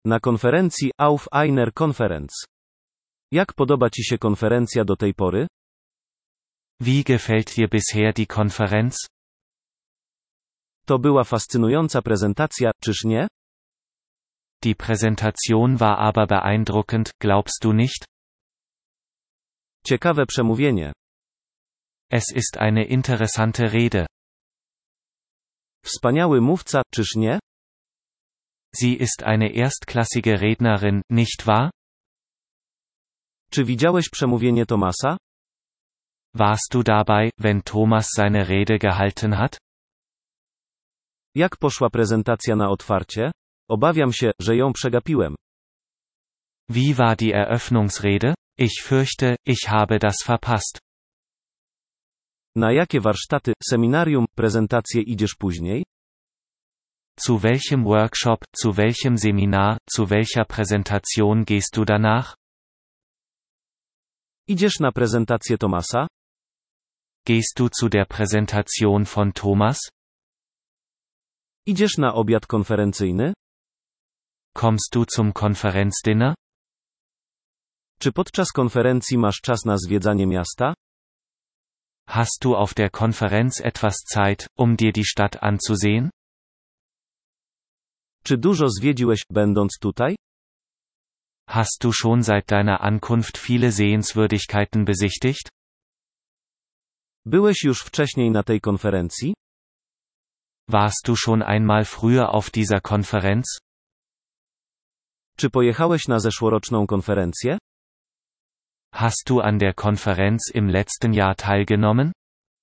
Na konferencji Auf einer Konferenz. Jak podoba Ci się konferencja do tej pory? Wie gefällt dir bisher die Konferenz? To była fascynująca prezentacja, czyż nie? Die Präsentation war aber beeindruckend, glaubst du nicht? Ciekawe przemówienie. Es ist eine interessante Rede. Wspaniały mówca, czyż nie? Sie ist eine erstklassige Rednerin, nicht wahr? Czy widziałeś przemówienie Thomasa? Warst du dabei, wenn Thomas seine Rede gehalten hat? Jak poszła prezentacja na otwarcie? Obawiam się, że ją przegapiłem. Wie war die Eröffnungsrede? Ich fürchte, ich habe das verpasst. Na jakie warsztaty, seminarium, prezentacje idziesz później? Zu welchem Workshop, zu welchem Seminar, zu welcher Präsentation gehst du danach? Idziesz na prezentację Thomasa? Gehst du zu der Präsentation von Thomas? Idziesz na obiad konferencyjny? Kommst du zum Konferenzdinner? Czy podczas konferencji masz czas na zwiedzanie miasta? Hast du auf der Konferenz etwas Zeit, um dir die Stadt anzusehen? Czy dużo zwiedziłeś, będąc tutaj? Hast du schon seit deiner Ankunft viele Sehenswürdigkeiten besichtigt? Byłeś już wcześniej na tej konferencji? Warst du schon einmal früher auf dieser Konferenz? Czy pojechałeś na zeszłoroczną konferencję? Hast du an der Konferenz im letzten Jahr teilgenommen?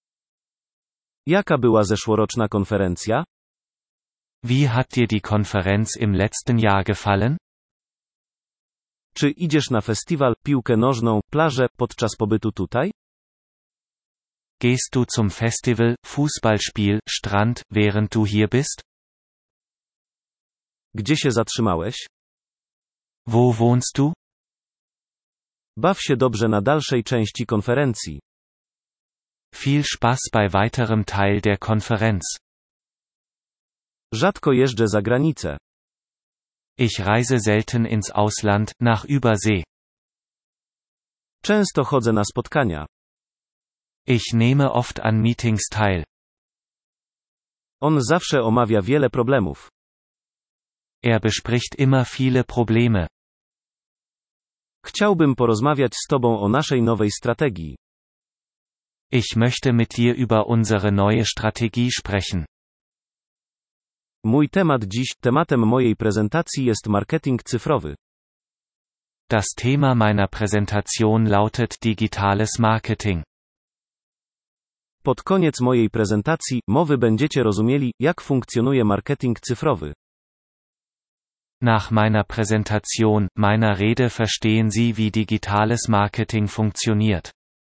Jaka była zeszłoroczna konferencja? Wie hat dir die Konferenz im letzten Jahr gefallen? Czy idziesz na festiwal, piłkę nożną, plażę, podczas pobytu tutaj? Gehst du zum Festival, Fußballspiel, Strand, während du hier bist? Gdzie się zatrzymałeś? Wo wohnst du? Baw się dobrze na dalszej części konferencji. Viel Spaß bei weiterem Teil der Konferenz. Rzadko jeżdżę za granicę. Ich reise selten ins Ausland, nach Übersee. Często chodzę na spotkania. Ich nehme oft an Meetings teil. On zawsze omawia wiele problemów. Er bespricht immer viele Probleme. Chciałbym porozmawiać z Tobą o naszej nowej strategii. Ich möchte mit dir über unsere neue Strategie sprechen. Mój temat dziś, tematem mojej prezentacji jest marketing cyfrowy. Das Thema meiner Präsentation lautet digitales Marketing. Pod koniec mojej prezentacji, mowy będziecie rozumieli, jak funkcjonuje marketing cyfrowy. Nach meiner Präsentation, meiner Rede verstehen Sie, wie digitales Marketing funktioniert.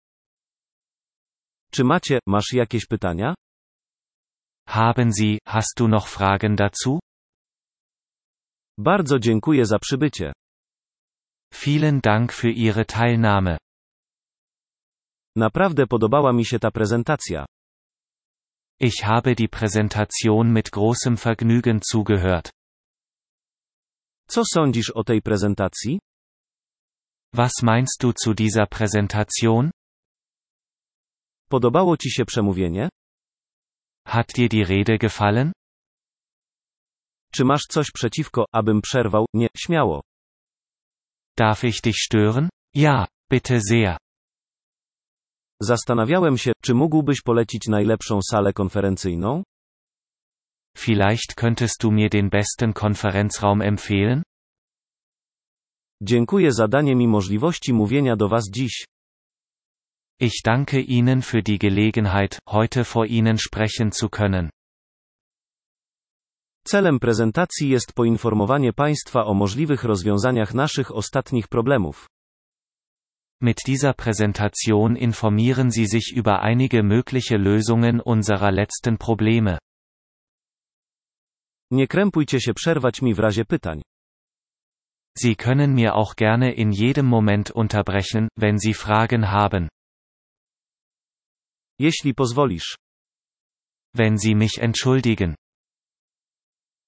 Czy masz jakieś pytania? Haben Sie, hast du noch Fragen dazu? Bardzo dziękuję za przybycie. Vielen Dank für Ihre Teilnahme. Naprawdę podobała mi się ta prezentacja. Ich habe die Präsentation mit großem Vergnügen zugehört. Co sądzisz o tej prezentacji? Was meinst du zu dieser Präsentation? Podobało Ci się przemówienie? Hat dir die Rede gefallen? Czy masz coś przeciwko, abym przerwał? Nie, śmiało. Darf ich dich stören? Ja, bitte sehr. Zastanawiałem się, czy mógłbyś polecić najlepszą salę konferencyjną? Vielleicht könntest du mir den besten Konferenzraum empfehlen? Dziękuję za danie mi możliwości mówienia do Was dziś. Ich danke Ihnen für die Gelegenheit, heute vor Ihnen sprechen zu können. Celem prezentacji jest poinformowanie Państwa o możliwych rozwiązaniach naszych ostatnich problemów. Mit dieser Präsentation informieren Sie sich über einige mögliche Lösungen unserer letzten Probleme. Nie krępujcie się przerwać mi w razie pytań. Sie können mir auch gerne in jedem Moment unterbrechen, wenn Sie Fragen haben. Jeśli pozwolisz. Wenn Sie mich entschuldigen.